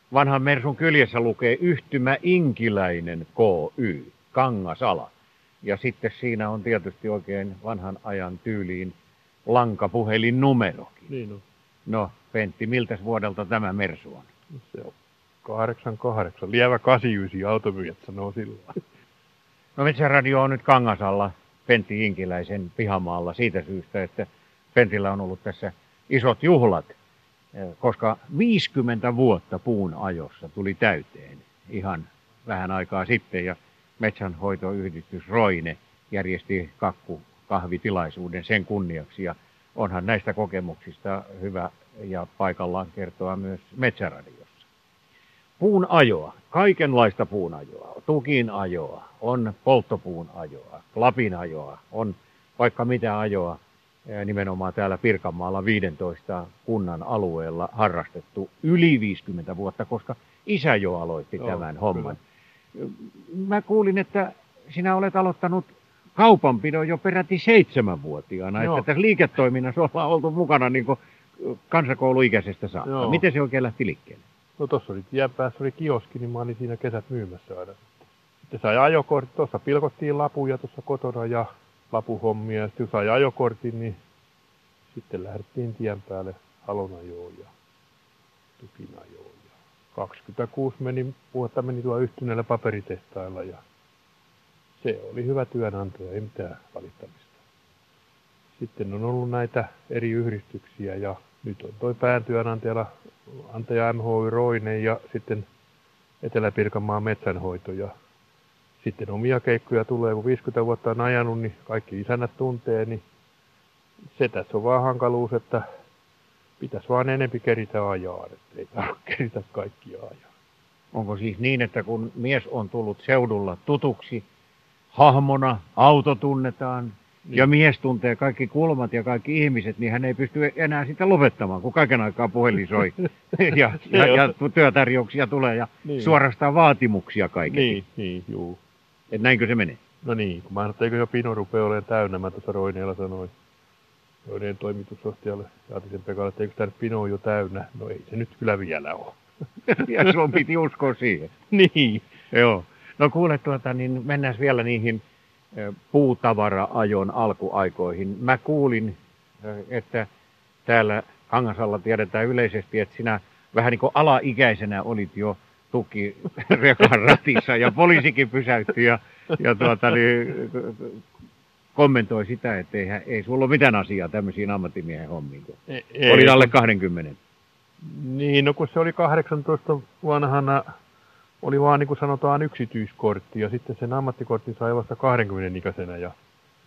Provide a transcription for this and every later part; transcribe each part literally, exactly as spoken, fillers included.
vanhan Mersun kyljessä lukee yhtymä Inkiläinen K Y, Kangasala. Ja sitten siinä on tietysti oikein vanhan ajan tyyliin lankapuhelinnumerokin. Niin on. No, Pentti, miltäs vuodelta tämä Mersu on? Se on kahdeksankymmentäkahdeksan. Lievä kahdeksankymmentäyhdeksän automyyjät sanoo silloin. No, Metsäradio on nyt Kangasalla Pentti Inkiläisen pihamaalla siitä syystä, että Pentillä on ollut tässä isot juhlat, koska viisikymmentä vuotta puun ajossa tuli täyteen ihan vähän aikaa sitten ja metsänhoitoyhdistys Roine järjesti kakkukahvitilaisuuden sen kunniaksi ja onhan näistä kokemuksista hyvä ja paikallaan kertoa myös Metsäradiossa. Puun ajoa, kaikenlaista puun ajoa, tukin ajoa, on polttopuun ajoa, klapin ajoa, on vaikka mitä ajoa nimenomaan täällä Pirkanmaalla viidentoista kunnan alueella harrastettu yli viisikymmentä vuotta, koska isä jo aloitti Joo, tämän homman. Kyllä. Mä kuulin, että sinä olet aloittanut kaupanpidon jo peräti seitsemänvuotiaana, Joo. että tässä liiketoiminnassa ollaan oltu mukana niin kuin kansakouluikäisestä saakka. Joo. Miten se oikein lähti liikkeelle? No tuossa oli tien päässä oli kioski, niin mä olin siinä kesät myymässä aina. Sitten sai ajokortti, tuossa pilkottiin lapuja tuossa kotona ja lapuhommia. Ja sitten sai ajokortin, niin sitten lähdettiin tien päälle halonajoon ja tukinajoon. Ja kaksikymmentäkuusi meni, vuotta meni tuolla yhtyneellä paperitehtailla ja se oli hyvä työnantaja, ei mitään valittamista. Sitten on ollut näitä eri yhdistyksiä ja nyt on toi pääntyönantajalla antaja M H Y Roine ja sitten Etelä-Pirkanmaan metsänhoito ja sitten omia keikkoja tulee, kun viisikymmentä vuotta on ajanut, niin kaikki isännät tuntee, niin se tässä on vaan hankaluus, että pitäisi vaan enempi keritä ajaa, että ei tarvitse keritä kaikkia ajaa. Onko siis niin, että kun mies on tullut seudulla tutuksi hahmona, auto tunnetaan, niin. ja mies tuntee kaikki kulmat ja kaikki ihmiset, niin hän ei pysty enää sitä lopettamaan, kun kaiken aikaa puhelin soi ja, ja, ja työtarjouksia tulee ja niin. suorastaan vaatimuksia kaikille. Niin, niin, juu. Et näinkö se menee? No niin, kun mä ajattelin, eikö jo pino rupeaa olemaan täynnä, mä tuossa Roineella sanoin Roineen toimitusjohtajalle Jaatisen Pekalle, että eikö tämä pino on jo täynnä? No ei se nyt kyllä vielä ole. Ja sun piti uskoa siihen. Niin. Joo. No kuule, tuota, niin mennään vielä niihin puutavara-ajon alkuaikoihin. Mä kuulin, että täällä Kangasalla tiedetään yleisesti, että sinä vähän niin kuin alaikäisenä olit jo tuki rekan ratissa ja poliisikin pysäytti ja, ja tuota, niin, kommentoi sitä, että ei, ei sulla ole mitään asiaa tämmöisiin ammattimiehen hommiin. Ei, ei, oli alle kaksikymmentä. Niin, no kun se oli kahdeksantoista vanhana, oli vaan niin kuin sanotaan yksityiskortti ja sitten sen ammattikortin sai vasta kaksikymmentä ikäisenä. Ja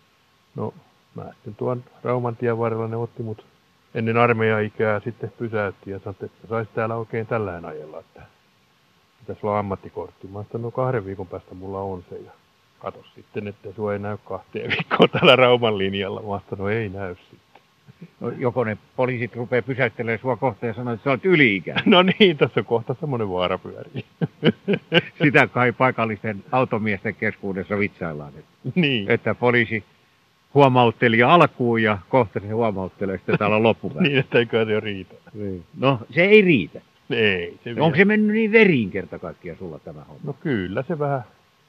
no mä sitten tuon Rauman tien varrella ne otti mut ennen armeijaikää sitten pysäytti ja sanoi, että saisi täällä oikein tällään ajella, että pitäisi olla ammattikortti. Mä sanoin, no kahden viikon päästä mulla on se ja kato sitten, että sua ei näy kahteen viikkoon täällä Rauman linjalla. Mä sanoin, no ei näy sitten. No, joko ne poliisit rupeaa pysäyttelemään sua kohta ja sanoo, että sä olet yli-ikäinen. No niin, tässä on kohta semmoinen vaara pyörii. Sitä kai paikallisten automiesten keskuudessa vitsaillaan. Että, niin. että poliisi huomautteli alkuun ja kohta se huomauttelee sitten täällä loppupäässä. Niin, että eikö se riitä. Niin. No, se ei riitä. Ei. Se Onko se mennyt niin veriin kerta kaikkiaan sulla tämä homma? No kyllä se vähän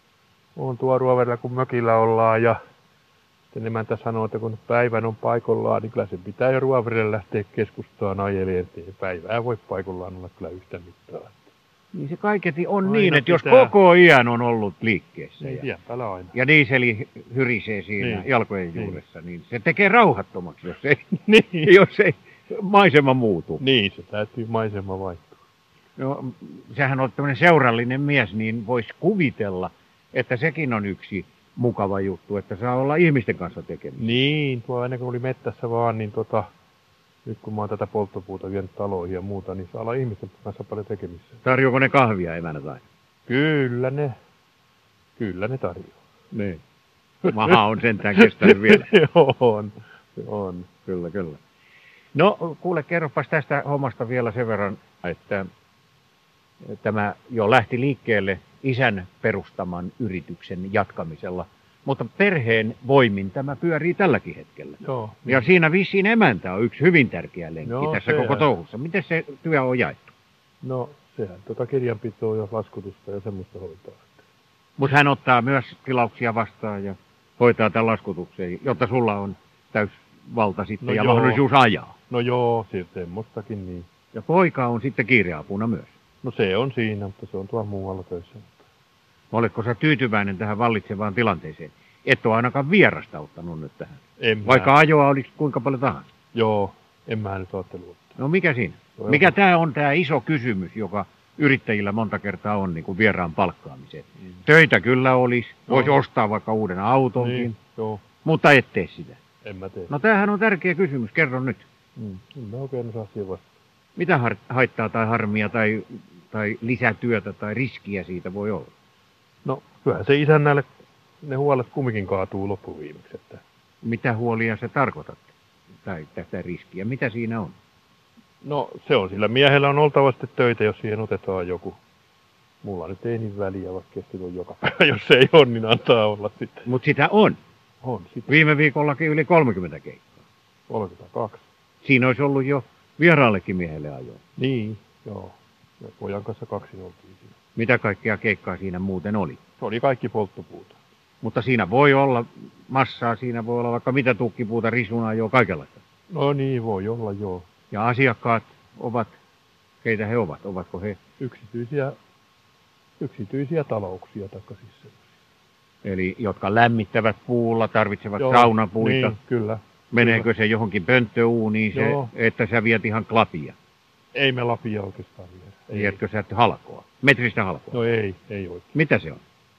on tuo ruoverilla, kun mökillä ollaan ja sitten emäntä sanoo, että kun päivän on paikallaan, niin kyllä se pitää jo ruoverille lähteä keskustaan ajelemaan, että päivää voi paikallaan olla kyllä yhtä mittaa. Niin se kaiketi on aina niin, että pitää. Jos koko iän on ollut liikkeessä niin, ja, aina. ja diiseli hyrisee siinä niin. jalkojen juuressa, niin. niin se tekee rauhattomaksi, jos ei, niin. jos ei maisema muutu. Niin, se täytyy maisema vaihtua. No, sähän on tämmöinen seurallinen mies, niin voisi kuvitella, että sekin on yksi mukava juttu, että saa olla ihmisten kanssa tekemistä. Niin, tuo ennen kuin oli mettässä vaan, niin tota, nyt kun mä oon tätä polttopuuta vienyt taloihin ja muuta, niin saa olla ihmisten kanssa paljon tekemistä. Tarjoako ne kahvia emänä tai? Kyllä ne, kyllä ne tarjoaa. Niin. Maha on sentään kestänyt vielä. on, on. Kyllä, kyllä. No kuule, kerropas tästä hommasta vielä sen verran, että tämä jo lähti liikkeelle isän perustaman yrityksen jatkamisella, mutta perheen voimin tämä pyörii tälläkin hetkellä. Joo. Ja niin. Siinä vissiin emäntä on yksi hyvin tärkeä lenkki Joo, tässä se koko on. touhussa. Miten se työ on jaettu? No, sehän tota kirjanpitoa ja laskutusta ja semmoista hoitaa. Mutta hän ottaa myös tilauksia vastaan ja hoitaa tämän laskutuksen, jotta sulla on täysvalta sitten No ja joo. mahdollisuus ajaa. No joo, se semmoistakin niin. Ja poika on sitten kiireapuna myös. No se on siinä, mutta se on tuolla muualla töissä. Oletko sä tyytyväinen tähän vallitsevaan tilanteeseen? Et ole ainakaan vierasta ottanut nyt tähän. En mä. Vaikka ajoa olisi kuinka paljon tahansa. Joo, en mä nyt ajattelu ottaa. No mikä siinä? Joo. Mikä tämä on tämä iso kysymys, joka yrittäjillä monta kertaa on niin kuin vieraan palkkaamiseen? Mm. Töitä kyllä olisi, voisi Joo. ostaa vaikka uuden autonkin, Niin, joo, mutta et tee sitä. en mä tee. No tämähän on tärkeä kysymys, kerro nyt. Mm. En mä oikein osaa siihen vastata. Mitä har- haittaa tai harmia tai, tai lisätyötä tai riskiä siitä voi olla? No, kyllähän se isännälle ne huolet kumminkin kaatuu loppuviimeksi. Että Mitä huolia sä tarkoitat? Tai tätä riskiä, mitä siinä on? no, se on sillä miehellä on oltava sitten töitä, jos siihen otetaan joku. Mulla nyt ei niin väliä, vaikka se on joka päivä. Jos se ei ole, niin antaa olla sitten. Mutta sitä on. On sitten Viime viikollakin yli kolmekymmentä keikkaa. kolmekymmentäkaksi. Siinä olisi ollut jo vieraallekin miehelle ajoa. Niin, joo. Me pojan kanssa kaksi oltiin siinä. Mitä kaikkea keikkaa siinä muuten oli? Se oli kaikki polttopuuta. Mutta siinä voi olla massaa, siinä voi olla vaikka mitä tukkipuuta, risuna, jo kaikenlaista. No niin, voi olla joo. Ja asiakkaat ovat, keitä he ovat? Ovatko he? Yksityisiä, yksityisiä talouksia taikka siis semmoisia. Eli jotka lämmittävät puulla, tarvitsevat Joo, saunapuita. Niin, kyllä. Meneekö se johonkin pönttöuuniin, se, Joo. että sä viet ihan klapia? Ei me lapia oikeastaan viedä. Ei. Vietkö sä halkoa? Metristä halkoa? No ei, ei oikein. Mitä se on?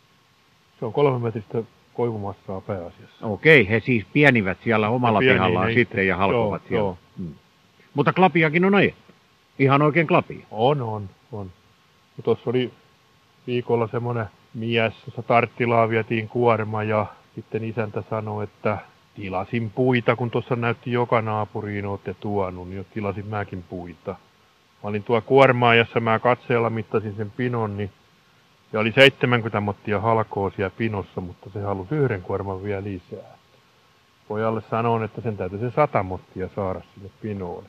Se on kolme metristä koivumassaa pääasiassa. Okei, he siis pienivät siellä omalla pieni, pihallaan ne sitten ja halkovat joo, siellä. joo. Hmm. Mutta klapiakin on ajettu. Ihan oikein klapia. On, on, on. Tuossa oli viikolla semmoinen mies, jossa Tarttilaan vietiin kuorma ja sitten isäntä sanoi, että tilasin puita, kun tuossa näytti joka naapuriin olette tuonut, niin tilasin mäkin puita. Mä olin tuo kuormaajassa, mä katseella mittasin sen pinon, niin ja oli seitsemänkymmentä mottia halkoa siellä pinossa, mutta se halusi yhden kuorman vielä lisää. Pojalle sanoin, että sen täytyy se sata mottia saada sinne pinoon.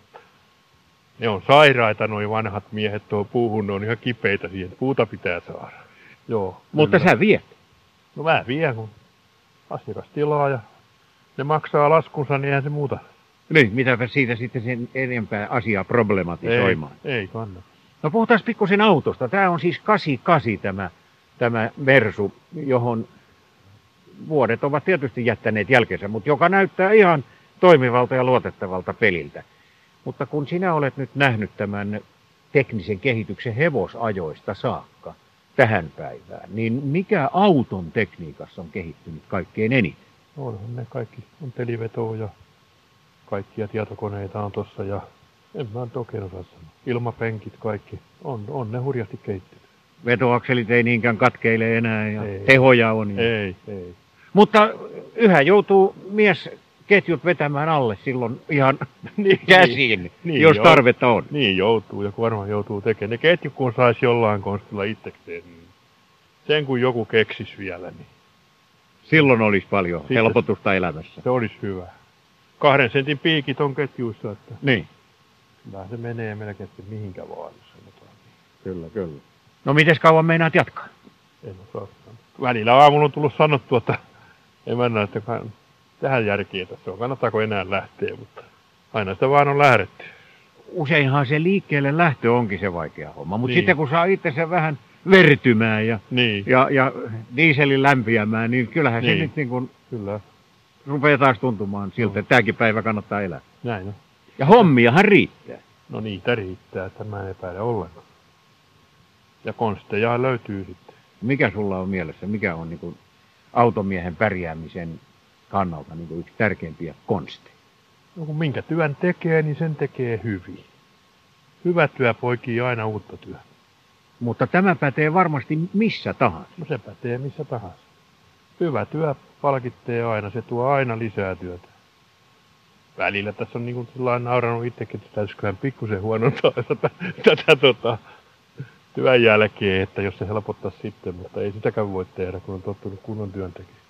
Ne on sairaita, noi vanhat miehet tuo puuhun, ne on ihan kipeitä siihen, puuta pitää saada. Joo. Mutta kyllä. sä viet. No mä vien, kun asiakas tilaa ja ne maksaa laskunsa, niin eihän se muuta. Niin, mitäpä siitä sitten sen enempää asiaa problematisoimaan. Ei, ei kannata. No puhutaan pikkusen autosta. Tämä on siis kahdeksankymmentäkahdeksan tämä, tämä Mersu, johon vuodet ovat tietysti jättäneet jälkensä, mutta joka näyttää ihan toimivalta ja luotettavalta peliltä. Mutta kun sinä olet nyt nähnyt tämän teknisen kehityksen hevosajoista saakka tähän päivään, niin mikä auton tekniikassa on kehittynyt kaikkein eniten? Onhan ne kaikki, on pelivetoa ja kaikkia tietokoneita on tossa ja en mä nyt oikein osaa sanoa. Ilmapenkit kaikki, on, on ne hurjasti kehittynyt. Vetoakselit ei niinkään katkeile enää ja Ei. tehoja on. Ei, ei. Mutta yhä joutuu mies ketjut vetämään alle silloin ihan Niin, käsiin, niin, jos joo. tarvetta on. Niin joutuu ja varmaan joutuu tekemään. Ne ketjut kun saisi jollain konstilla itsekseen, niin sen kun joku keksis vielä, niin Silloin olisi paljon Sitten- helpotusta elämässä. se olisi hyvä. Kahden sentin piikit on ketjuissa, että Niin, kyllähän se menee melkein sitten mihinkä vaan, jos sanotaan. kyllä, kyllä. No miten kauan meinaat jatkaa? En osaa sanoa. Välillä aamulla on tullut sanottua, että emännä, että kann- tähän järkiä tässä on, kannattaako enää lähteä, mutta aina sitä vaan on lähdetty. Useinhan se liikkeelle lähtö onkin se vaikea homma, mutta Niin. sitten kun saa itsensä vähän vertymään ja, Niin, ja, ja dieselin lämpiämään, niin kyllähän se Niin. nyt niin kuin kyllä. rupeaa taas tuntumaan siltä, että tämäkin päivä kannattaa elää. Näin on. Ja hommiahan riittää. No niitä riittää, että mä en epäile ollenkaan. Ja konsteja löytyy sitten. Mikä sulla on mielessä, mikä on niin kuin automiehen pärjäämisen kannalta niin kuin yksi tärkeimpiä konsteja? No kun minkä työn tekee, niin sen tekee hyvin. Hyvä työ poikii aina uutta työtä. Mutta tämä pätee varmasti missä tahansa. No se pätee missä tahansa. Hyvä työ palkittee aina, se tuo aina lisää työtä. Välillä tässä on niin kuin sellainen nauranut itsekin, että täytyisiköhän pikkusen huonontaa tätä, tätä tota, työn jälkeen, että jos se helpottaisi sitten, mutta ei sitäkään voi tehdä, kun on tottunut kunnon työntekijä.